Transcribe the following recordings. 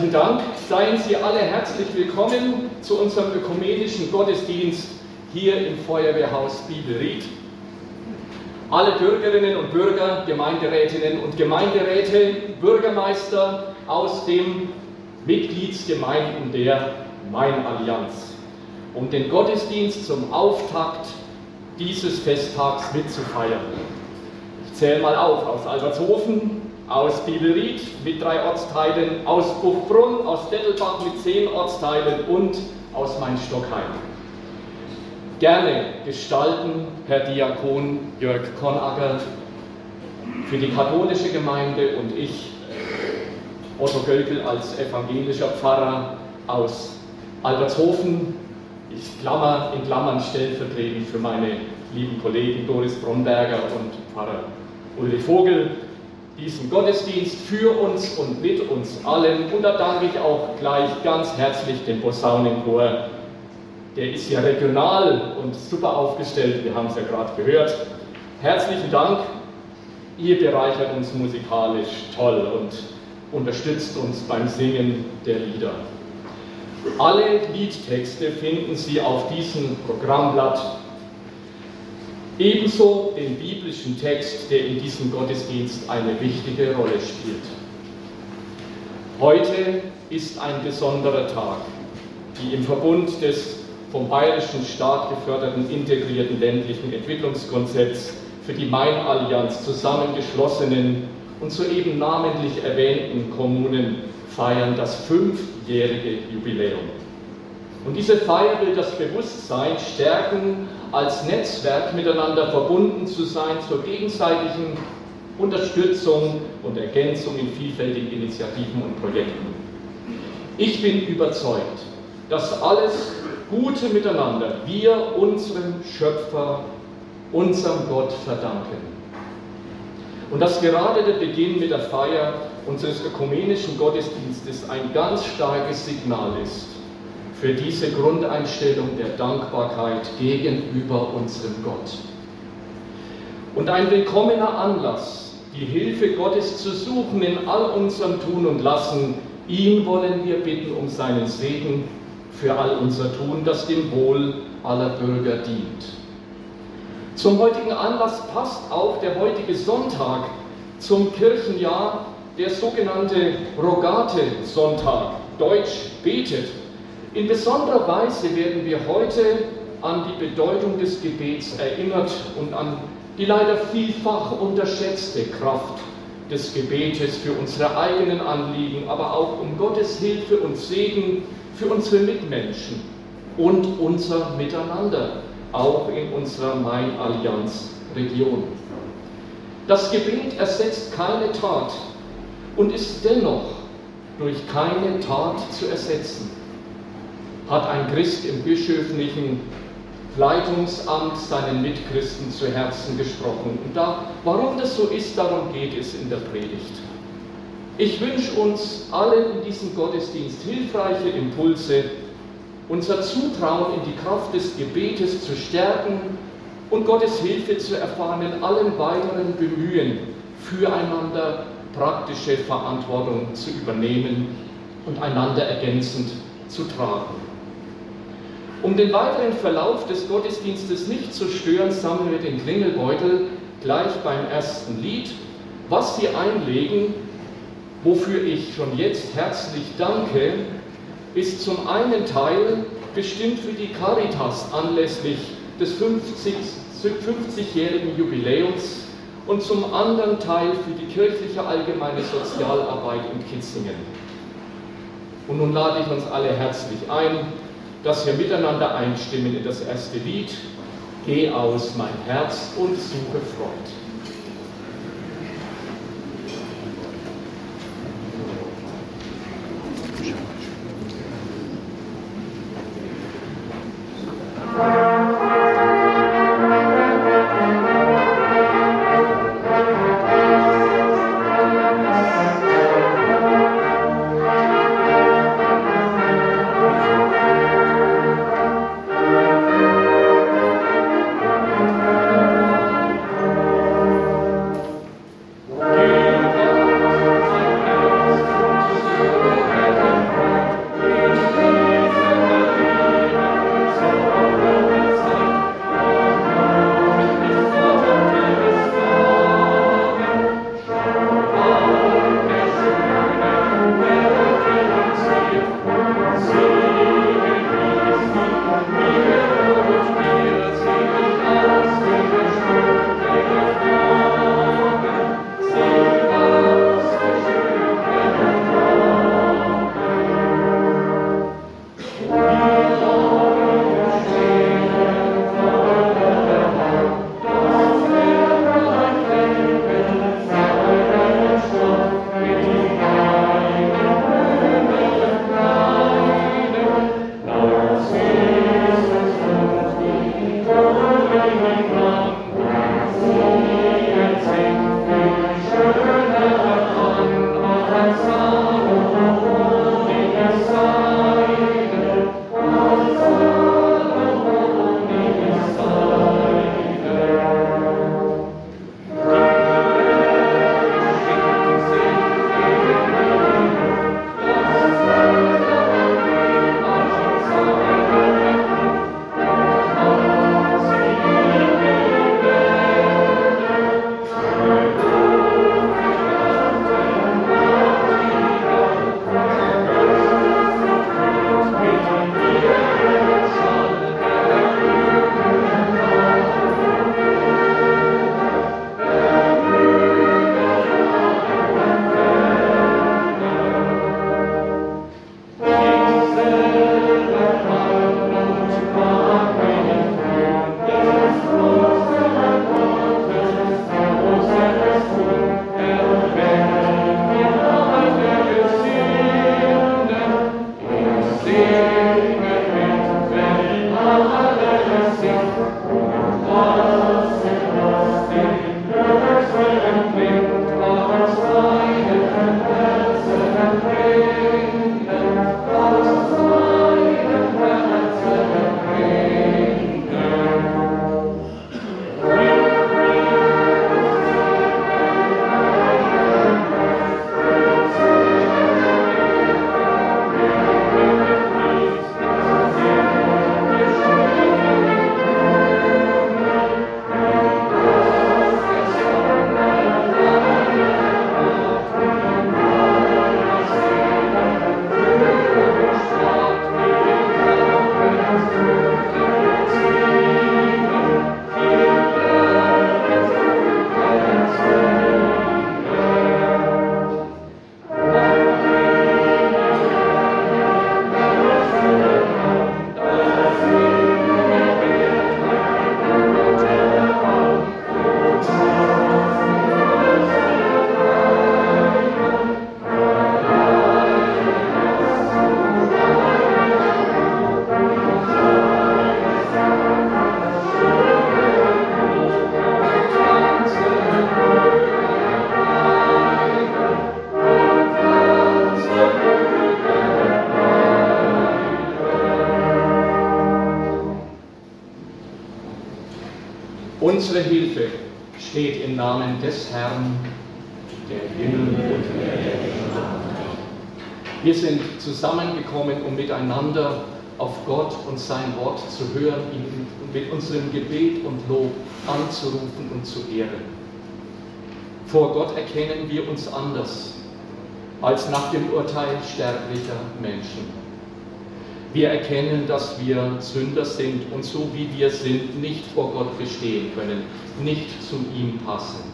Herzlichen Dank. Seien Sie alle herzlich willkommen zu unserem ökumenischen Gottesdienst hier im Feuerwehrhaus Bibelried. Alle Bürgerinnen und Bürger, Gemeinderätinnen und Gemeinderäte, Bürgermeister aus den Mitgliedsgemeinden der Mainallianz, um den Gottesdienst zum Auftakt dieses Festtags mitzufeiern. Ich zähle mal auf: aus Albertshofen, aus Bibelried mit 3 Ortsteilen, aus Buchbrunn, aus Dettelbach mit 10 Ortsteilen und aus Mainstockheim. Gerne gestalten Herr Diakon Jörg Konacker für die katholische Gemeinde und ich, Otto Göckel, als evangelischer Pfarrer aus Albertshofen, in Klammern stellvertretend für meine lieben Kollegen Doris Bromberger und Pfarrer Ulrich Vogel, diesen Gottesdienst für uns und mit uns allen. Und da danke ich auch gleich ganz herzlich dem Posaunenchor. Der ist ja regional und super aufgestellt, wir haben es ja gerade gehört. Herzlichen Dank, ihr bereichert uns musikalisch toll und unterstützt uns beim Singen der Lieder. Alle Liedtexte finden Sie auf diesem Programmblatt. Ebenso den biblischen Text, der in diesem Gottesdienst eine wichtige Rolle spielt. Heute ist ein besonderer Tag, die im Verbund des vom Bayerischen Staat geförderten integrierten ländlichen Entwicklungskonzepts für die Mainallianz zusammengeschlossenen und soeben namentlich erwähnten Kommunen feiern das 5-jährige Jubiläum. Und diese Feier will das Bewusstsein stärken, als Netzwerk miteinander verbunden zu sein zur gegenseitigen Unterstützung und Ergänzung in vielfältigen Initiativen und Projekten. Ich bin überzeugt, dass alles Gute miteinander wir unserem Schöpfer, unserem Gott verdanken. Und dass gerade der Beginn mit der Feier unseres ökumenischen Gottesdienstes ein ganz starkes Signal ist für diese Grundeinstellung der Dankbarkeit gegenüber unserem Gott. Und ein willkommener Anlass, die Hilfe Gottes zu suchen in all unserem Tun und Lassen. Ihn wollen wir bitten um seinen Segen für all unser Tun, das dem Wohl aller Bürger dient. Zum heutigen Anlass passt auch der heutige Sonntag zum Kirchenjahr, der sogenannte Rogate-Sonntag, Deutsch betet. In besonderer Weise werden wir heute an die Bedeutung des Gebets erinnert und an die leider vielfach unterschätzte Kraft des Gebetes für unsere eigenen Anliegen, aber auch um Gottes Hilfe und Segen für unsere Mitmenschen und unser Miteinander, auch in unserer Mainallianz-Region. Das Gebet ersetzt keine Tat und ist dennoch durch keine Tat zu ersetzen, hat ein Christ im bischöflichen Leitungsamt seinen Mitchristen zu Herzen gesprochen. Und warum das so ist, darum geht es in der Predigt. Ich wünsche uns allen in diesem Gottesdienst hilfreiche Impulse, unser Zutrauen in die Kraft des Gebetes zu stärken und Gottes Hilfe zu erfahren in allen weiteren Bemühen, füreinander praktische Verantwortung zu übernehmen und einander ergänzend zu tragen. Um den weiteren Verlauf des Gottesdienstes nicht zu stören, sammeln wir den Klingelbeutel gleich beim ersten Lied. Was Sie einlegen, wofür ich schon jetzt herzlich danke, ist zum einen Teil bestimmt für die Caritas anlässlich des 50-jährigen Jubiläums und zum anderen Teil für die kirchliche allgemeine Sozialarbeit in Kitzingen. Und nun lade ich uns alle herzlich ein, dass wir miteinander einstimmen in das erste Lied, Geh aus, mein Herz, und suche Freud. Unsere Hilfe steht im Namen des Herrn, der Himmel und der Erde macht. Wir sind zusammengekommen, um miteinander auf Gott und sein Wort zu hören, ihn mit unserem Gebet und Lob anzurufen und zu ehren. Vor Gott erkennen wir uns anders als nach dem Urteil sterblicher Menschen. Wir erkennen, dass wir Sünder sind und so wie wir sind, nicht vor Gott bestehen können, nicht zu ihm passen.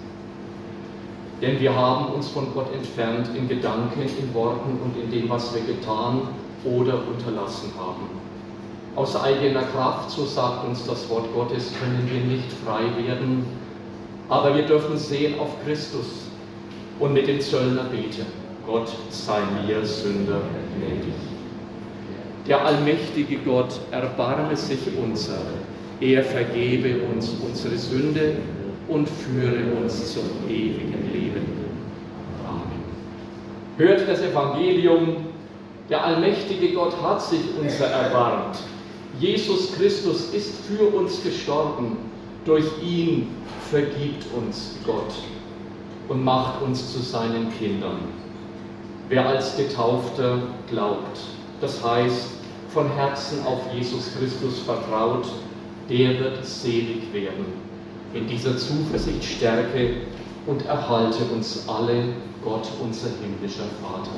Denn wir haben uns von Gott entfernt in Gedanken, in Worten und in dem, was wir getan oder unterlassen haben. Aus eigener Kraft, so sagt uns das Wort Gottes, können wir nicht frei werden, aber wir dürfen sehen auf Christus und mit dem Zöllner beten: Gott sei mir Sünder gnädig. Der allmächtige Gott erbarme sich unser, er vergebe uns unsere Sünde und führe uns zum ewigen Leben. Amen. Hört das Evangelium, der allmächtige Gott hat sich unser erbarmt. Jesus Christus ist für uns gestorben, durch ihn vergibt uns Gott und macht uns zu seinen Kindern. Wer als Getaufter glaubt, das heißt, von Herzen auf Jesus Christus vertraut, der wird selig werden. In dieser Zuversicht stärke und erhalte uns alle Gott, unser himmlischer Vater.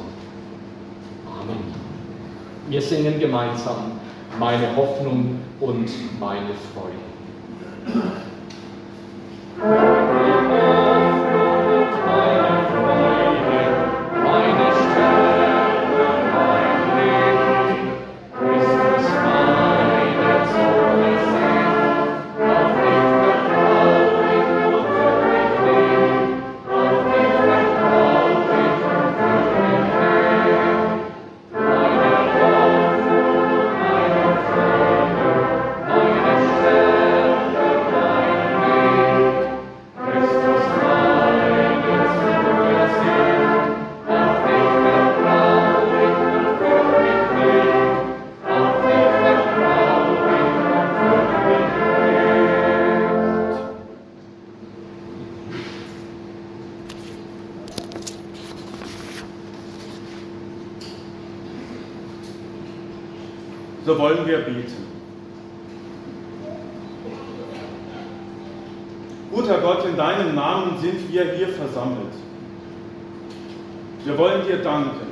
Amen. Wir singen gemeinsam meine Hoffnung und meine Freude. So wollen wir beten. Guter Gott, in deinem Namen sind wir hier versammelt. Wir wollen dir danken.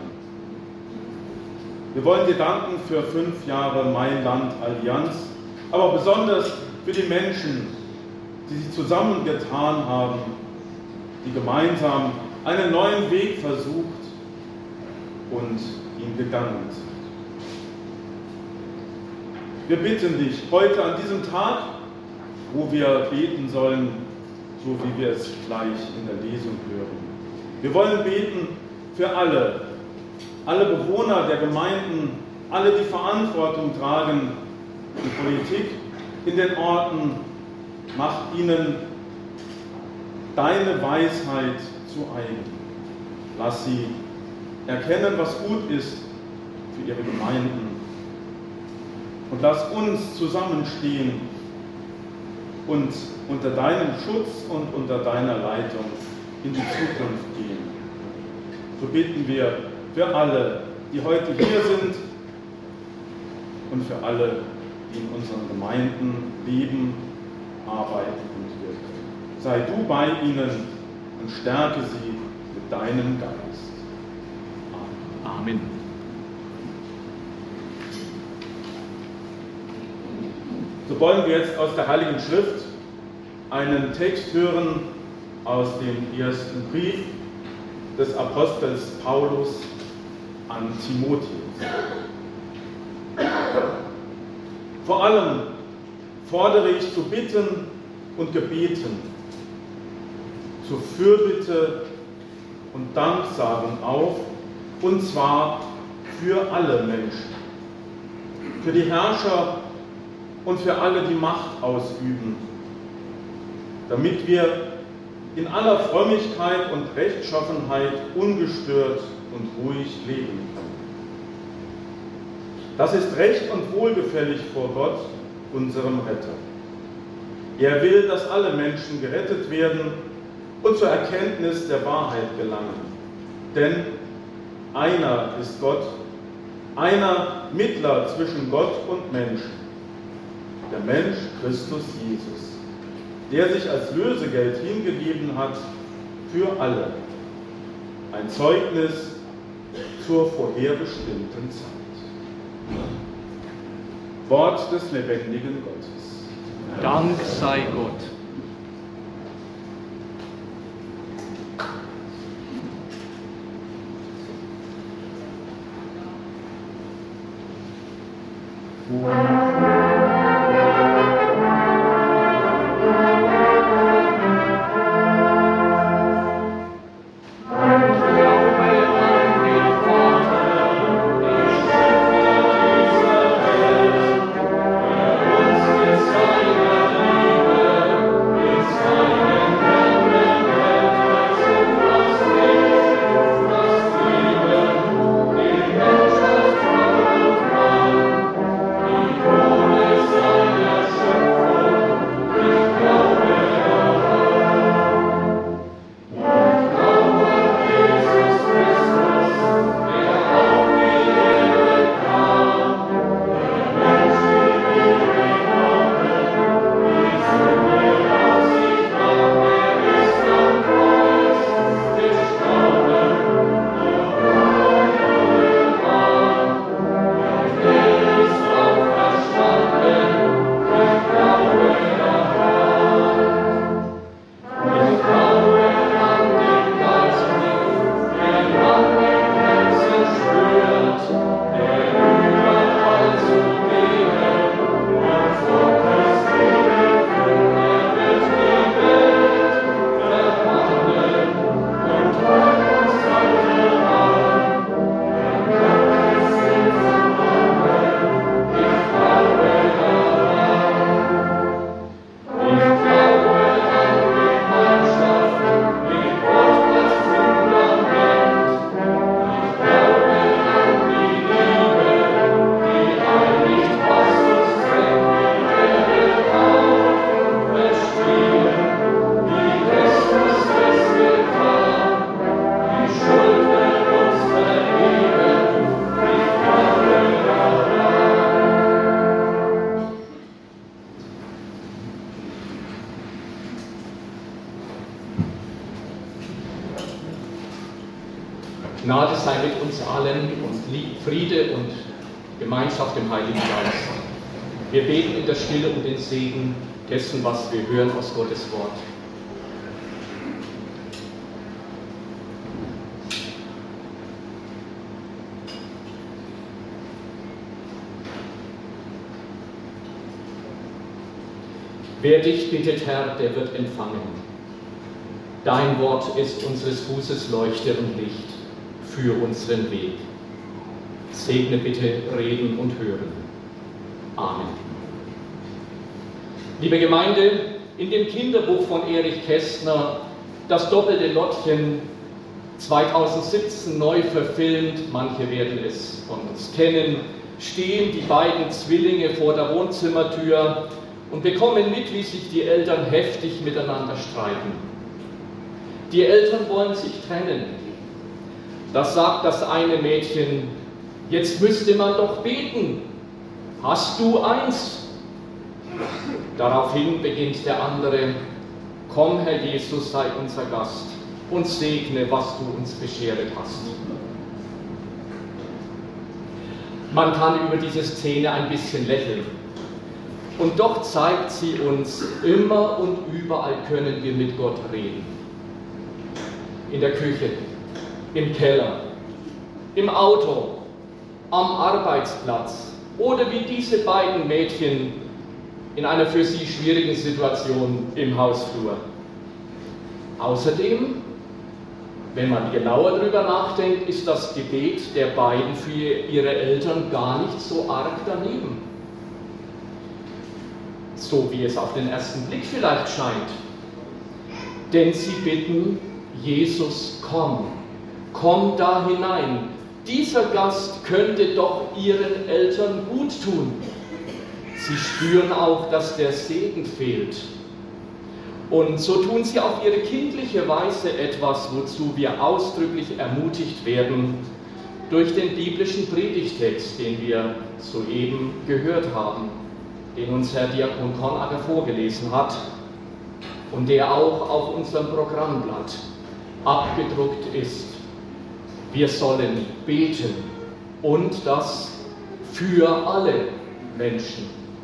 Wir wollen dir danken für 5 Jahre Mein Land Allianz, aber besonders für die Menschen, die sich zusammengetan haben, die gemeinsam einen neuen Weg versucht und ihn gegangen sind. Wir bitten dich heute an diesem Tag, wo wir beten sollen, so wie wir es gleich in der Lesung hören. Wir wollen beten für alle Bewohner der Gemeinden, alle, die Verantwortung tragen, die Politik in den Orten. Mach ihnen deine Weisheit zu eigen. Lass sie erkennen, was gut ist für ihre Gemeinden. Und lass uns zusammenstehen und unter deinem Schutz und unter deiner Leitung in die Zukunft gehen. So bitten wir für alle, die heute hier sind und für alle, die in unseren Gemeinden leben, arbeiten und wirken. Sei du bei ihnen und stärke sie mit deinem Geist. Amen. Amen. So wollen wir jetzt aus der Heiligen Schrift einen Text hören aus dem ersten Brief des Apostels Paulus an Timotheus. Vor allem fordere ich zu Bitten und Gebeten, zu Fürbitte und Danksagen auf, und zwar für alle Menschen, für die Herrscher und für alle, die Macht ausüben, damit wir in aller Frömmigkeit und Rechtschaffenheit ungestört und ruhig leben können. Das ist recht und wohlgefällig vor Gott, unserem Retter. Er will, dass alle Menschen gerettet werden und zur Erkenntnis der Wahrheit gelangen. Denn einer ist Gott, einer Mittler zwischen Gott und Menschen, der Mensch Christus Jesus, der sich als Lösegeld hingegeben hat für alle, ein Zeugnis zur vorherbestimmten Zeit. Wort des lebendigen Gottes. Dank sei Gott. Gnade sei mit uns allen und Friede und Gemeinschaft im Heiligen Geist. Wir beten in der Stille um den Segen dessen, was wir hören aus Gottes Wort. Wer dich bittet, Herr, der wird empfangen. Dein Wort ist unseres Fußes Leuchte und Licht für unseren Weg. Segne bitte Reden und Hören. Amen. Liebe Gemeinde, in dem Kinderbuch von Erich Kästner, das doppelte Lottchen, 2017 neu verfilmt, manche werden es von uns kennen, stehen die beiden Zwillinge vor der Wohnzimmertür und bekommen mit, wie sich die Eltern heftig miteinander streiten. Die Eltern wollen sich trennen. Da sagt das eine Mädchen: Jetzt müsste man doch beten. Hast du eins? Daraufhin beginnt der andere: Komm, Herr Jesus, sei unser Gast und segne, was du uns beschert hast. Man kann über diese Szene ein bisschen lächeln. Und doch zeigt sie uns, immer und überall können wir mit Gott reden. In der Küche, im Keller, im Auto, am Arbeitsplatz oder wie diese beiden Mädchen in einer für sie schwierigen Situation im Hausflur. Außerdem, wenn man genauer darüber nachdenkt, ist das Gebet der beiden für ihre Eltern gar nicht so arg daneben. So wie es auf den ersten Blick vielleicht scheint. Denn sie bitten: Jesus, komm da hinein. Dieser Gast könnte doch ihren Eltern gut tun. Sie spüren auch, dass der Segen fehlt. Und so tun sie auf ihre kindliche Weise etwas, wozu wir ausdrücklich ermutigt werden durch den biblischen Predigtext, den wir soeben gehört haben, den uns Herr Diakon Konacker vorgelesen hat und der auch auf unserem Programmblatt abgedruckt ist. Wir sollen beten, und das für alle Menschen.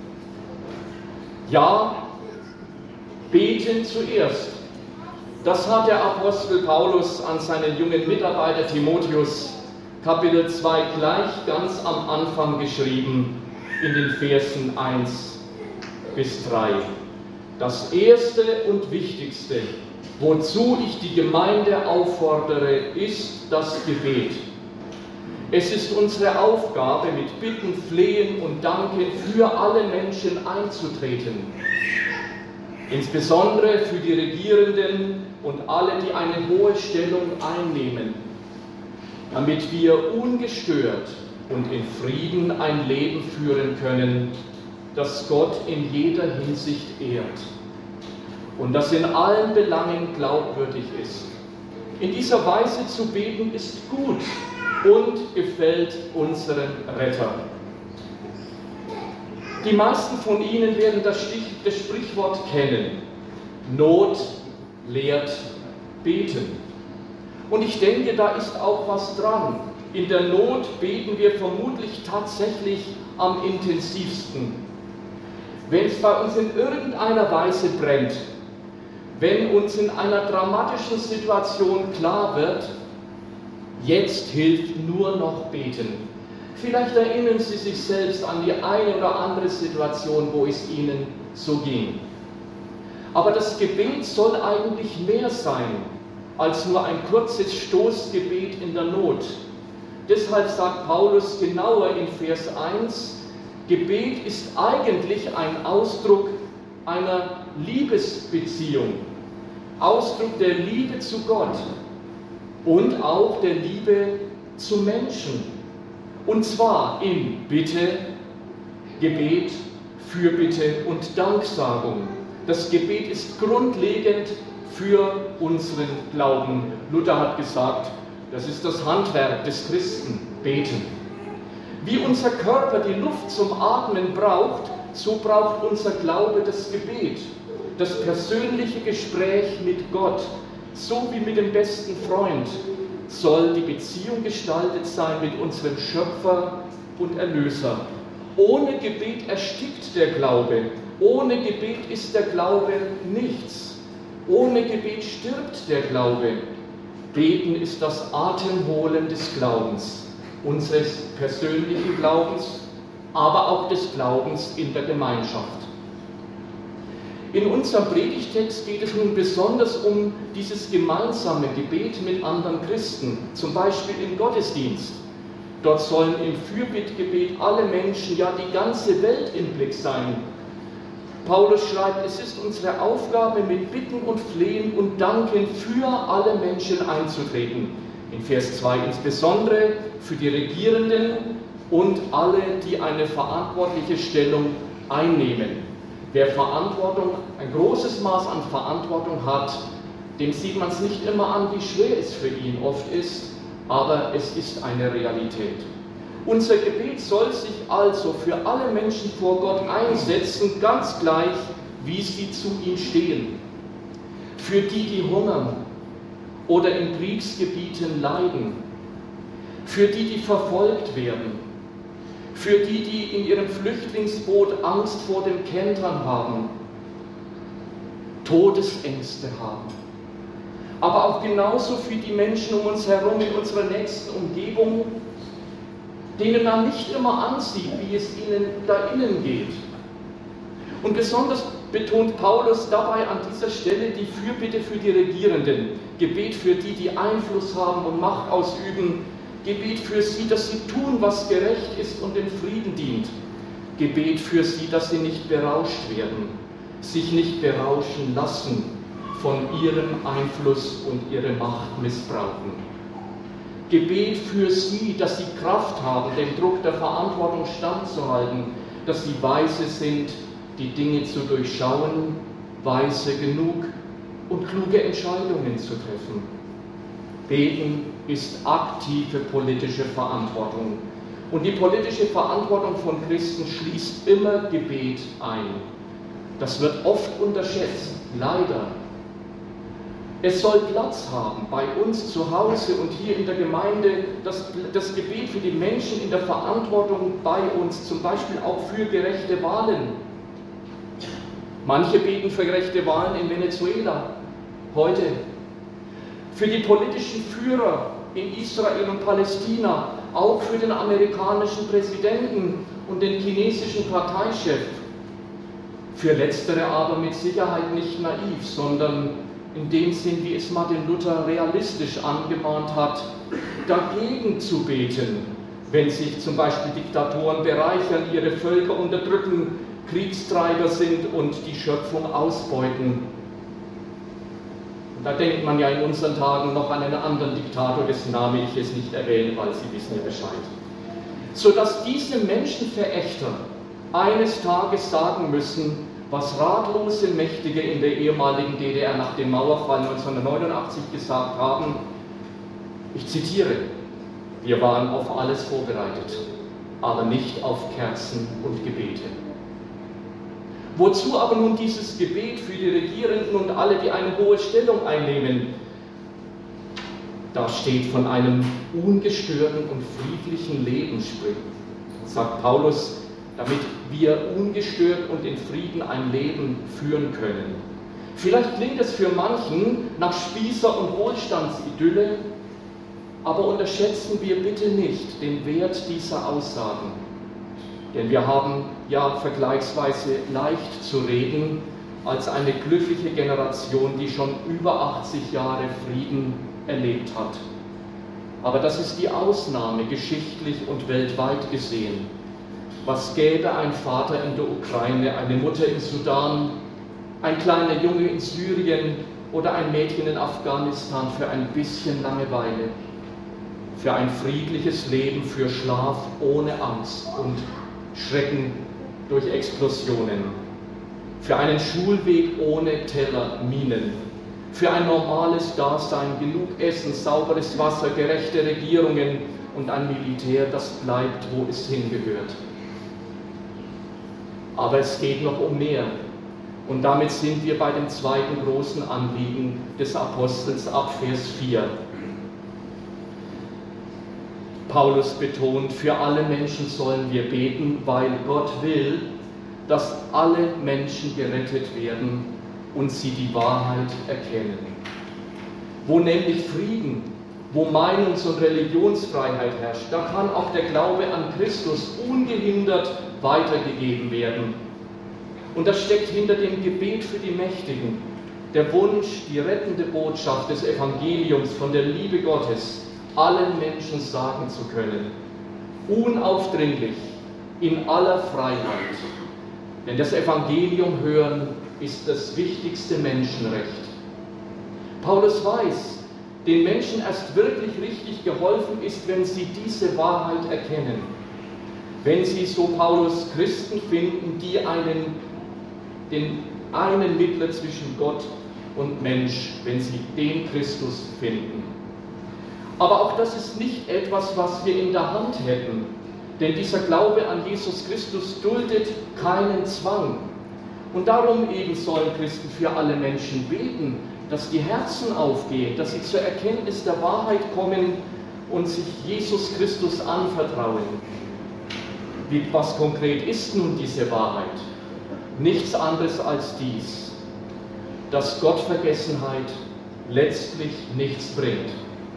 Ja, beten zuerst. Das hat der Apostel Paulus an seinen jungen Mitarbeiter Timotheus, Kapitel 2, gleich ganz am Anfang geschrieben, in den Versen 1 bis 3. Das Erste und Wichtigste, wozu ich die Gemeinde auffordere, ist das Gebet. Es ist unsere Aufgabe, mit Bitten, Flehen und Danken für alle Menschen einzutreten. Insbesondere für die Regierenden und alle, die eine hohe Stellung einnehmen, damit wir ungestört und in Frieden ein Leben führen können, das Gott in jeder Hinsicht ehrt und das in allen Belangen glaubwürdig ist. In dieser Weise zu beten ist gut und gefällt unserem Retter. Die meisten von Ihnen werden das Sprichwort kennen: Not lehrt beten. Und ich denke, da ist auch was dran. In der Not beten wir vermutlich tatsächlich am intensivsten. Wenn es bei uns in irgendeiner Weise brennt, wenn uns in einer dramatischen Situation klar wird, jetzt hilft nur noch beten. Vielleicht erinnern Sie sich selbst an die eine oder andere Situation, wo es Ihnen so ging. Aber das Gebet soll eigentlich mehr sein als nur ein kurzes Stoßgebet in der Not. Deshalb sagt Paulus genauer in Vers 1, Gebet ist eigentlich ein Ausdruck einer Liebesbeziehung, Ausdruck der Liebe zu Gott und auch der Liebe zu Menschen. Und zwar in Bitte, Gebet, Fürbitte und Danksagung. Das Gebet ist grundlegend für unseren Glauben. Luther hat gesagt, das ist das Handwerk des Christen, beten. Wie unser Körper die Luft zum Atmen braucht, so braucht unser Glaube das Gebet, das persönliche Gespräch mit Gott, so wie mit dem besten Freund soll die Beziehung gestaltet sein mit unserem Schöpfer und Erlöser. Ohne Gebet erstickt der Glaube, ohne Gebet ist der Glaube nichts, ohne Gebet stirbt der Glaube. Beten ist das Atemholen des Glaubens, unseres persönlichen Glaubens, aber auch des Glaubens in der Gemeinschaft. In unserem Predigtext geht es nun besonders um dieses gemeinsame Gebet mit anderen Christen, zum Beispiel im Gottesdienst. Dort sollen im Fürbittgebet alle Menschen, ja die ganze Welt im Blick sein. Paulus schreibt, es ist unsere Aufgabe, mit Bitten und Flehen und Danken für alle Menschen einzutreten. In Vers 2 insbesondere für die Regierenden und alle, die eine verantwortliche Stellung einnehmen. Wer ein großes Maß an Verantwortung hat, dem sieht man es nicht immer an, wie schwer es für ihn oft ist, aber es ist eine Realität. Unser Gebet soll sich also für alle Menschen vor Gott einsetzen, ganz gleich, wie sie zu ihm stehen. Für die, die hungern oder in Kriegsgebieten leiden. Für die, die verfolgt werden. Für die, die in ihrem Flüchtlingsboot Angst vor dem Kentern haben, Todesängste haben. Aber auch genauso für die Menschen um uns herum, in unserer nächsten Umgebung, denen man nicht immer ansieht, wie es ihnen da innen geht. Und besonders betont Paulus dabei an dieser Stelle die Fürbitte für die Regierenden, Gebet für die, die Einfluss haben und Macht ausüben, Gebet für sie, dass sie tun, was gerecht ist und dem Frieden dient. Gebet für sie, dass sie nicht berauscht werden, sich nicht berauschen lassen von ihrem Einfluss und ihre Macht missbrauchen. Gebet für sie, dass sie Kraft haben, dem Druck der Verantwortung standzuhalten, dass sie weise sind, die Dinge zu durchschauen, weise genug und kluge Entscheidungen zu treffen. Beten ist aktive politische Verantwortung. Und die politische Verantwortung von Christen schließt immer Gebet ein. Das wird oft unterschätzt, leider. Es soll Platz haben bei uns zu Hause und hier in der Gemeinde, das Gebet für die Menschen in der Verantwortung bei uns, zum Beispiel auch für gerechte Wahlen. Manche beten für gerechte Wahlen in Venezuela heute. Für die politischen Führer in Israel und Palästina, auch für den amerikanischen Präsidenten und den chinesischen Parteichef. Für letztere aber mit Sicherheit nicht naiv, sondern in dem Sinn, wie es Martin Luther realistisch angemahnt hat, dagegen zu beten, wenn sich zum Beispiel Diktatoren bereichern, ihre Völker unterdrücken, Kriegstreiber sind und die Schöpfung ausbeuten. Da denkt man ja in unseren Tagen noch an einen anderen Diktator, dessen Name ich jetzt nicht erwähne, weil Sie wissen ja Bescheid. Sodass diese Menschenverächter eines Tages sagen müssen, was ratlose Mächtige in der ehemaligen DDR nach dem Mauerfall 1989 gesagt haben, ich zitiere, wir waren auf alles vorbereitet, aber nicht auf Kerzen und Gebete. Wozu aber nun dieses Gebet für die Regierenden und alle, die eine hohe Stellung einnehmen? Da steht von einem ungestörten und friedlichen Leben spricht, sagt Paulus, damit wir ungestört und in Frieden ein Leben führen können. Vielleicht klingt es für manchen nach Spießer- und Wohlstandsidylle, aber unterschätzen wir bitte nicht den Wert dieser Aussagen. Denn wir haben ja vergleichsweise leicht zu reden als eine glückliche Generation, die schon über 80 Jahre Frieden erlebt hat. Aber das ist die Ausnahme, geschichtlich und weltweit gesehen. Was gäbe ein Vater in der Ukraine, eine Mutter im Sudan, ein kleiner Junge in Syrien oder ein Mädchen in Afghanistan für ein bisschen Langeweile, für ein friedliches Leben, für Schlaf ohne Angst und Schrecken durch Explosionen, für einen Schulweg ohne Teller, Minen, für ein normales Dasein, genug Essen, sauberes Wasser, gerechte Regierungen und ein Militär, das bleibt, wo es hingehört. Aber es geht noch um mehr. Und damit sind wir bei dem zweiten großen Anliegen des Apostels ab Vers 4. Paulus betont, für alle Menschen sollen wir beten, weil Gott will, dass alle Menschen gerettet werden und sie die Wahrheit erkennen. Wo nämlich Frieden, wo Meinungs- und Religionsfreiheit herrscht, da kann auch der Glaube an Christus ungehindert weitergegeben werden. Und das steckt hinter dem Gebet für die Mächtigen, der Wunsch, die rettende Botschaft des Evangeliums von der Liebe Gottes allen Menschen sagen zu können, unaufdringlich, in aller Freiheit. Denn das Evangelium hören ist das wichtigste Menschenrecht. Paulus weiß, den Menschen erst wirklich richtig geholfen ist, wenn sie diese Wahrheit erkennen. Wenn sie, so Paulus, Christen finden, die den einen Mittler zwischen Gott und Mensch, wenn sie den Christus finden. Aber auch das ist nicht etwas, was wir in der Hand hätten, denn dieser Glaube an Jesus Christus duldet keinen Zwang. Und darum eben sollen Christen für alle Menschen beten, dass die Herzen aufgehen, dass sie zur Erkenntnis der Wahrheit kommen und sich Jesus Christus anvertrauen. Was konkret ist nun diese Wahrheit? Nichts anderes als dies, dass Gottvergessenheit letztlich nichts bringt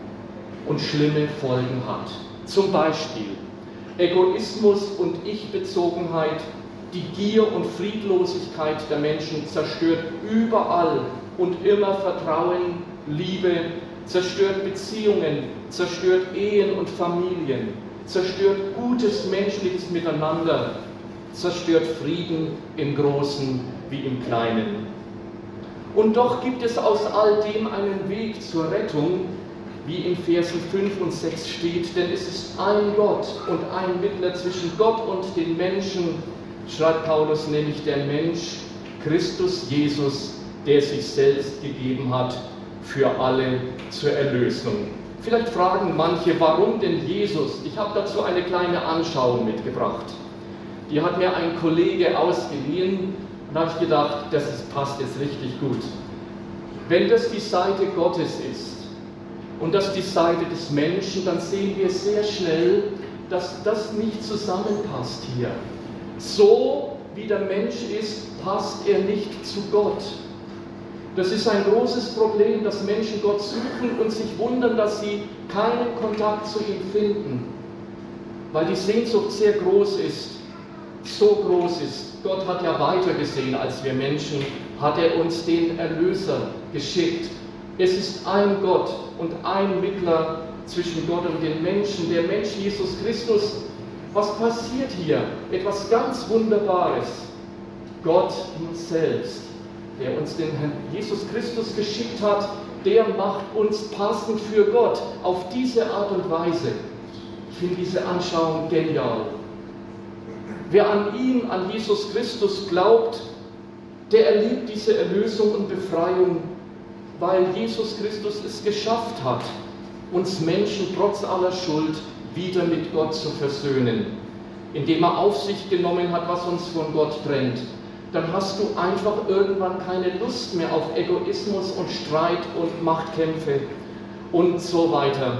und schlimme Folgen hat. Zum Beispiel Egoismus und Ich-Bezogenheit, die Gier und Friedlosigkeit der Menschen zerstört überall und immer Vertrauen, Liebe, zerstört Beziehungen, zerstört Ehen und Familien, zerstört gutes menschliches Miteinander, zerstört Frieden im Großen wie im Kleinen. Und doch gibt es aus all dem einen Weg zur Rettung, wie in Versen 5 und 6 steht, denn es ist ein Gott und ein Mittler zwischen Gott und den Menschen, schreibt Paulus, nämlich der Mensch, Christus Jesus, der sich selbst gegeben hat für alle zur Erlösung. Vielleicht fragen manche, warum denn Jesus? Ich habe dazu eine kleine Anschauung mitgebracht. Die hat mir ein Kollege ausgeliehen und da habe ich gedacht, passt jetzt richtig gut. Wenn das die Seite Gottes ist und das die Seite des Menschen, dann sehen wir sehr schnell, dass das nicht zusammenpasst hier. So wie der Mensch ist, passt er nicht zu Gott. Das ist ein großes Problem, dass Menschen Gott suchen und sich wundern, dass sie keinen Kontakt zu ihm finden, weil die Sehnsucht sehr groß ist, so groß ist. Gott hat ja weiter gesehen als wir Menschen, hat er uns den Erlöser geschickt. Es ist ein Gott und ein Mittler zwischen Gott und den Menschen, der Mensch Jesus Christus. Was passiert hier? Etwas ganz Wunderbares. Gott selbst, der uns den Herrn Jesus Christus geschickt hat, der macht uns passend für Gott auf diese Art und Weise. Ich finde diese Anschauung genial. Wer an ihn, an Jesus Christus glaubt, der erlebt diese Erlösung und Befreiung, weil Jesus Christus es geschafft hat, uns Menschen trotz aller Schuld wieder mit Gott zu versöhnen, indem er auf sich genommen hat, was uns von Gott trennt. Dann hast du einfach irgendwann keine Lust mehr auf Egoismus und Streit und Machtkämpfe und so weiter.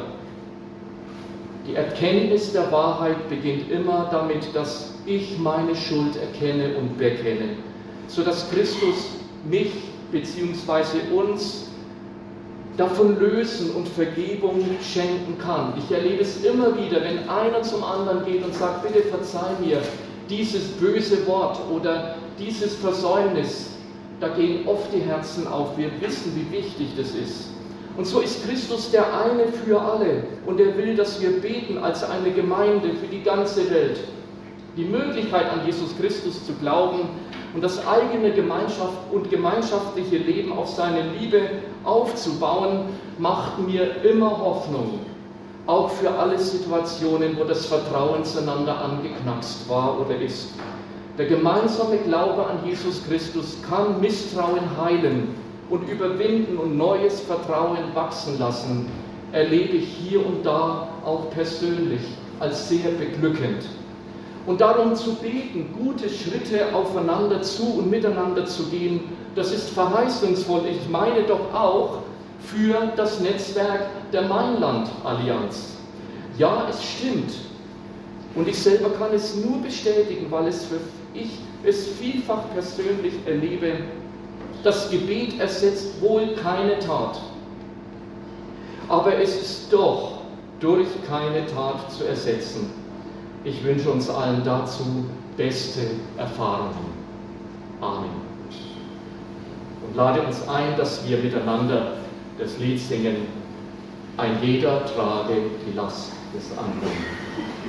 Die Erkenntnis der Wahrheit beginnt immer damit, dass ich meine Schuld erkenne und bekenne, sodass Christus mich bzw. uns davon lösen und Vergebung schenken kann. Ich erlebe es immer wieder, wenn einer zum anderen geht und sagt, bitte verzeih mir dieses böse Wort oder dieses Versäumnis, da gehen oft die Herzen auf. Wir wissen, wie wichtig das ist. Und so ist Christus der eine für alle und er will, dass wir beten als eine Gemeinde für die ganze Welt. Die Möglichkeit an Jesus Christus zu glauben und das eigene Gemeinschaft und gemeinschaftliche Leben auf seine Liebe aufzubauen, macht mir immer Hoffnung. Auch für alle Situationen, wo das Vertrauen zueinander angeknackst war oder ist. Der gemeinsame Glaube an Jesus Christus kann Misstrauen heilen und überwinden und neues Vertrauen wachsen lassen, erlebe ich hier und da auch persönlich als sehr beglückend. Und darum zu beten, gute Schritte aufeinander zu und miteinander zu gehen, das ist verheißungsvoll. Ich meine doch auch für das Netzwerk der Mainland-Allianz. Ja, es stimmt. Und ich selber kann es nur bestätigen, weil ich es vielfach persönlich erlebe. Das Gebet ersetzt wohl keine Tat. Aber es ist doch durch keine Tat zu ersetzen. Ich wünsche uns allen dazu beste Erfahrungen. Amen. Und lade uns ein, dass wir miteinander das Lied singen: Ein jeder trage die Last des anderen.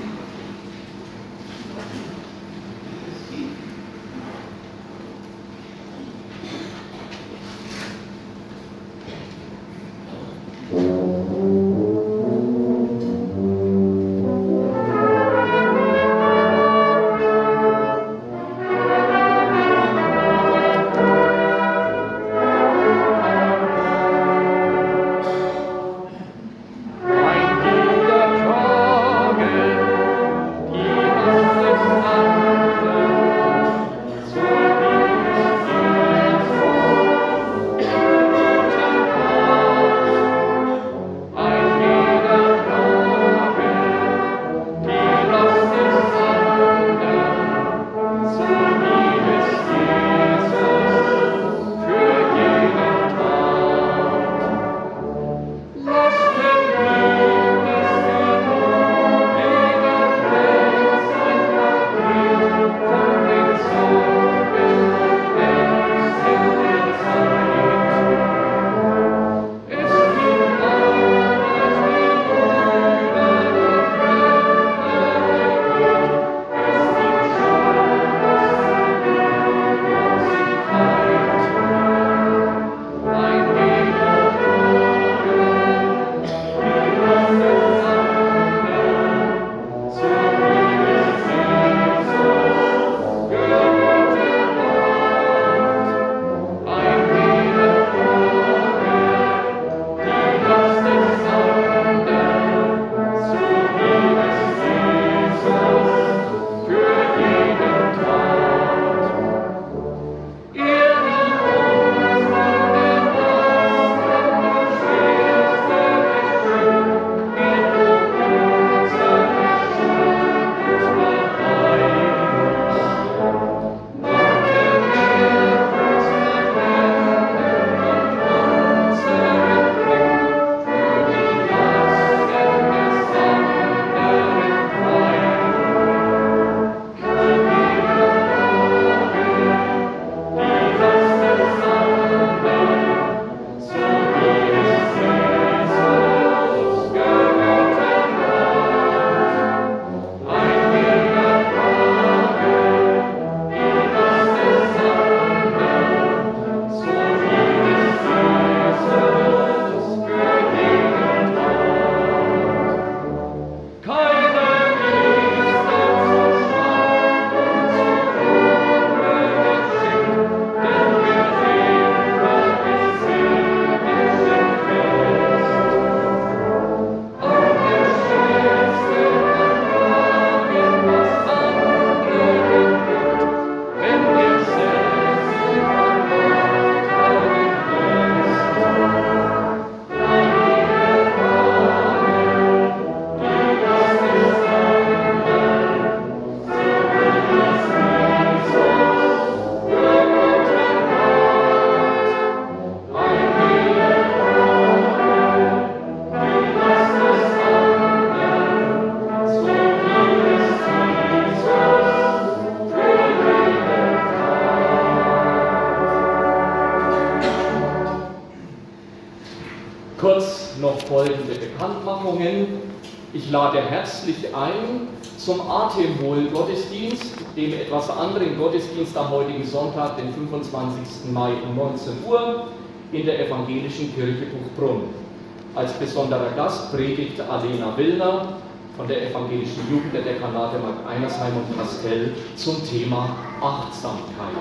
Kurz noch folgende Bekanntmachungen. Ich lade herzlich ein zum Atemwohl-Gottesdienst, dem etwas anderen Gottesdienst am heutigen Sonntag, den 25. Mai um 19 Uhr in der Evangelischen Kirche Buchbrunn. Als besonderer Gast predigt Alena Willner von der Evangelischen Jugend der Dekanate Mark Einersheim und Kastel zum Thema Achtsamkeit.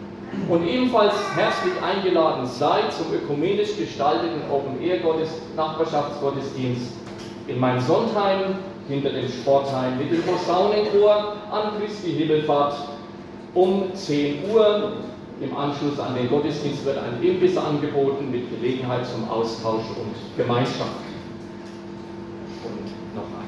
Und ebenfalls herzlich eingeladen seid zum ökumenisch gestalteten Open-Air-Nachbarschaftsgottesdienst in Main-Sontheim hinter dem Sportheim mit dem Posaunenchor an Christi Himmelfahrt um 10 Uhr. Im Anschluss an den Gottesdienst wird ein Imbiss angeboten mit Gelegenheit zum Austausch und Gemeinschaft. Und noch ein.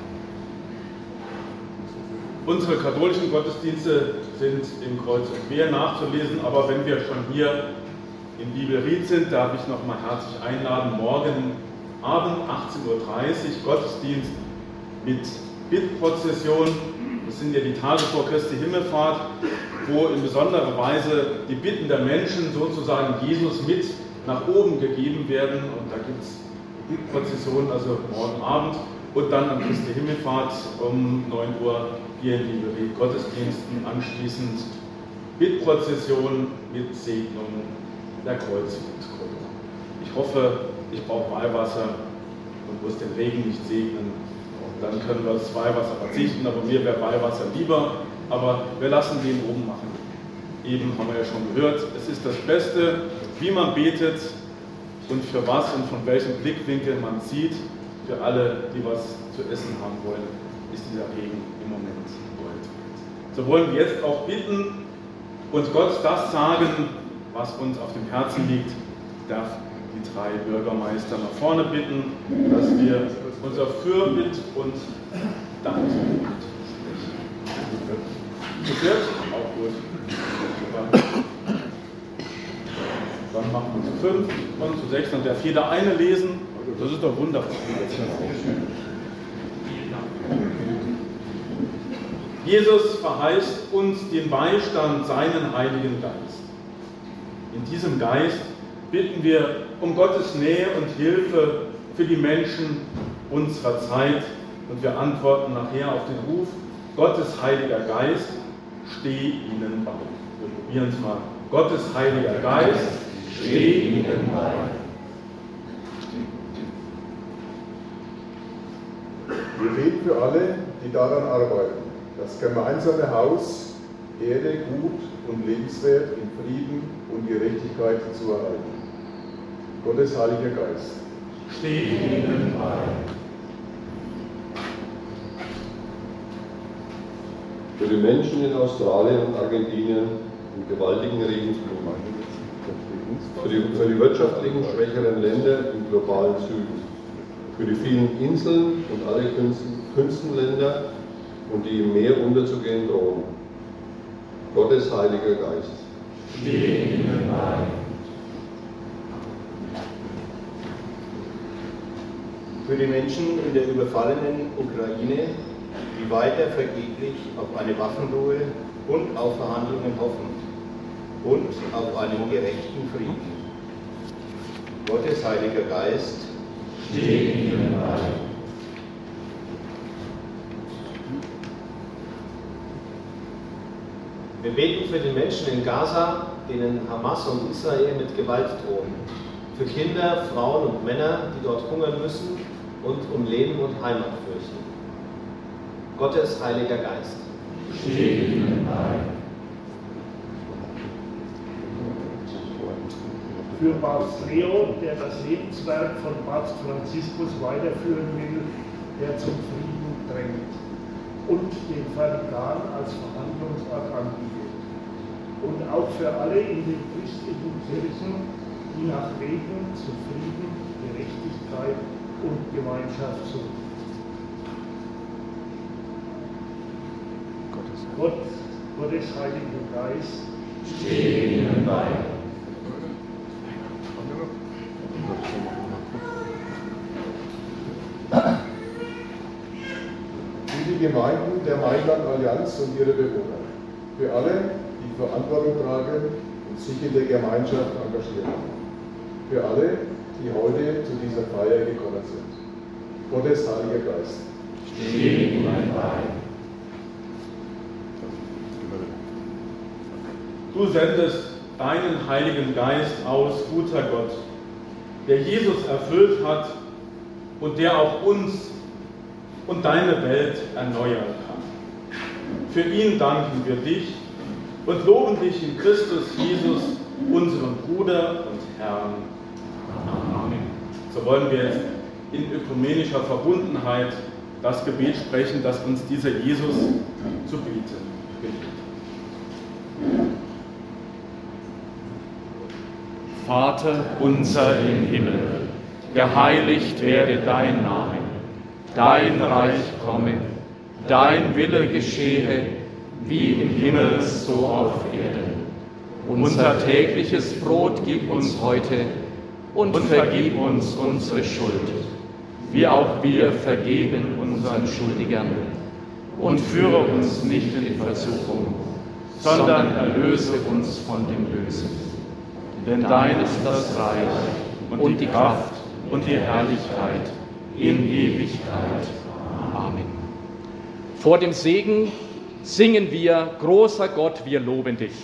Unsere katholischen Gottesdienste sind im Kreuz und Quer nachzulesen, aber wenn wir schon hier in Bibelried sind, darf ich noch mal herzlich einladen, morgen Abend 18:30 Uhr Gottesdienst mit Bittprozession Das sind ja die Tage vor Christi Himmelfahrt, wo in besonderer Weise die Bitten der Menschen sozusagen Jesus mit nach oben gegeben werden. Und da gibt es Bittprozessionen, also morgen Abend und dann an Christi Himmelfahrt um 9 Uhr hier in Liberie Gottesdiensten, anschließend Bittprozession mit Segnung der Kreuzigungsgruppe. Ich hoffe, ich brauche Weihwasser und muss den Regen nicht segnen. Und dann können wir das Weihwasser verzichten, aber mir wäre Weihwasser lieber. Aber wir lassen den oben machen. Eben haben wir ja schon gehört, es ist das Beste, wie man betet und für was und von welchem Blickwinkel man sieht. Für alle, die was zu essen haben wollen, ist dieser Regen im Moment Gold. So wollen wir jetzt auch bitten und Gott das sagen, was uns auf dem Herzen liegt. Ich darf die 3 Bürgermeister nach vorne bitten, dass wir unser Fürbitt und Dankgebet sprechen. Zu viert? Auch gut. Dann machen wir zu 5 und zu 6 und darf jeder eine lesen. Das ist doch wunderbar. Jesus verheißt uns den Beistand, seinen Heiligen Geist. In diesem Geist bitten wir um Gottes Nähe und Hilfe für die Menschen unserer Zeit und wir antworten nachher auf den Ruf: Gottes Heiliger Geist, steh ihnen bei. Wir probieren es mal. Gottes Heiliger Geist, steh ihnen bei. Wir beten für alle, die daran arbeiten, das gemeinsame Haus, Erde gut und lebenswert in Frieden und Gerechtigkeit zu erhalten. Gottes Heiliger Geist, steh ihnen bei. Für die Menschen in Australien und Argentinien im gewaltigen Regenflug, für die wirtschaftlichen schwächeren Länder im globalen Süden, für die vielen Inseln und alle Küstenländer und die im Meer unterzugehen drohen. Gottes Heiliger Geist, steh ihnen bei. Für die Menschen in der überfallenen Ukraine, die weiter vergeblich auf eine Waffenruhe und auf Verhandlungen hoffen und auf einen gerechten Frieden. Gottes Heiliger Geist, steh ihnen bei. Wir beten für die Menschen in Gaza, denen Hamas und Israel mit Gewalt drohen. Für Kinder, Frauen und Männer, die dort hungern müssen und um Leben und Heimat fürchten. Gottes Heiliger Geist, steh ihnen bei. Für Papst Leo, der das Lebenswerk von Papst Franziskus weiterführen will, der zum Frieden drängt und den Vatikan als Verhandlungsort anbietet. Und auch für alle in den christlichen Kirchen, die nach Wegen zu Frieden, Gerechtigkeit und Gemeinschaft suchen. Gottes Heiliger Geist, steh ihnen bei. Für die Gemeinden der Mainland-Allianz und ihre Bewohner, für alle, die Verantwortung tragen und sich in der Gemeinschaft engagieren, für alle, die heute zu dieser Feier gekommen sind. Gottes Heiliger Geist, steh ihnen bei. Du sendest deinen Heiligen Geist aus, guter Gott, der Jesus erfüllt hat und der auch uns und deine Welt erneuern kann. Für ihn danken wir dich und loben dich in Christus Jesus, unserem Bruder und Herrn. Amen. So wollen wir jetzt in ökumenischer Verbundenheit das Gebet sprechen, das uns dieser Jesus zu beten bittet. Vater unser im Himmel, geheiligt werde dein Name, dein Reich komme, dein Wille geschehe, wie im Himmel so auf Erden. Unser tägliches Brot gib uns heute und vergib uns unsere Schuld, wie auch wir vergeben unseren Schuldigern. und führe uns nicht in Versuchung, sondern erlöse uns von dem Bösen. Denn dein ist das Reich und die Kraft und die Herrlichkeit in Ewigkeit. Amen. Vor dem Segen singen wir: Großer Gott, wir loben dich.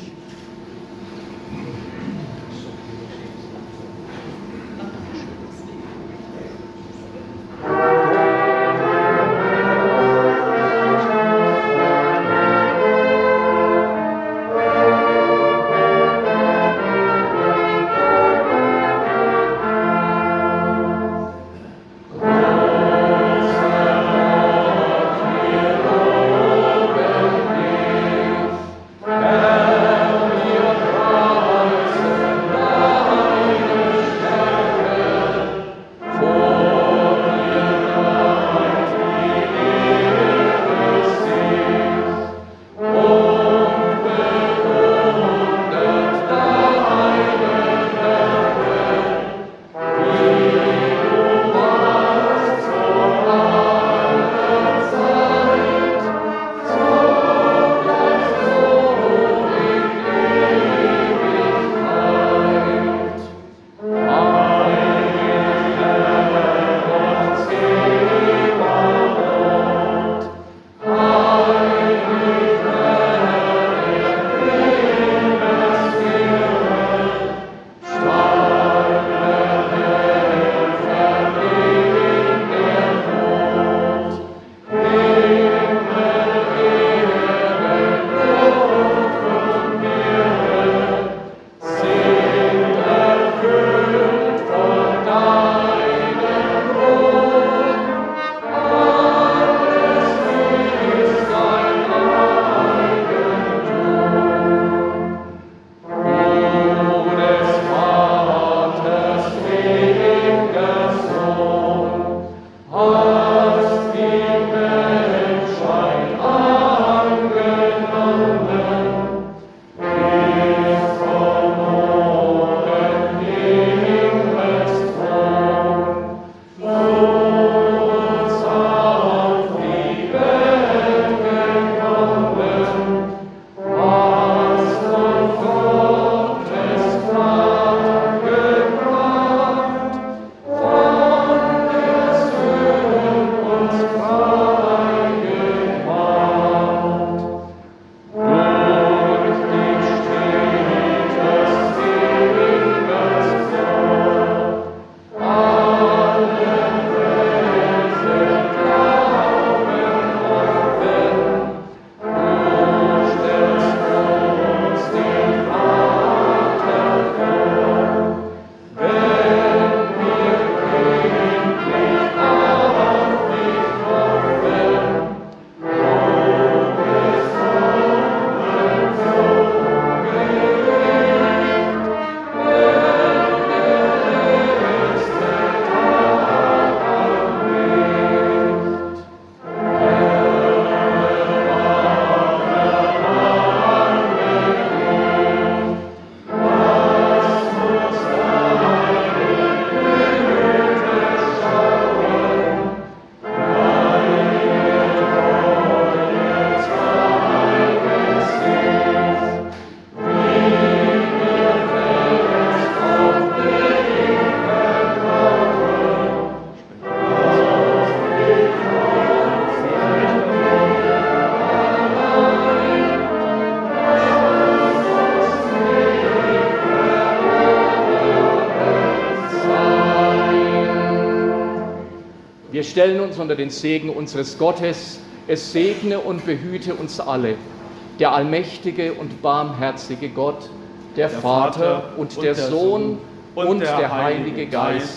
Wir stellen uns unter den Segen unseres Gottes. Es segne und behüte uns alle, der allmächtige und barmherzige Gott, der Vater und der Sohn und der Heilige Geist.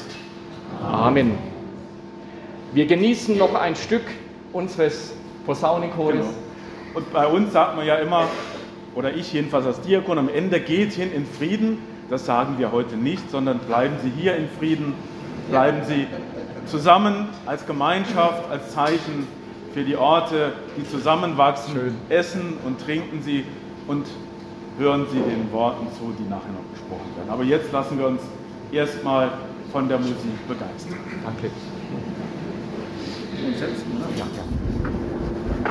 Amen. Wir genießen noch ein Stück unseres Posaunenchores. Genau. Und bei uns sagt man ja immer, oder ich jedenfalls als Diakon, am Ende geht hin in Frieden. Das sagen wir heute nicht, sondern bleiben Sie hier in Frieden, bleiben Sie zusammen als Gemeinschaft, als Zeichen für die Orte, die zusammenwachsen. Schön. Essen und trinken Sie und hören Sie den Worten zu, die nachher noch gesprochen werden. Aber jetzt lassen wir uns erstmal von der Musik begeistern. Danke. Setzen, ne? Ja.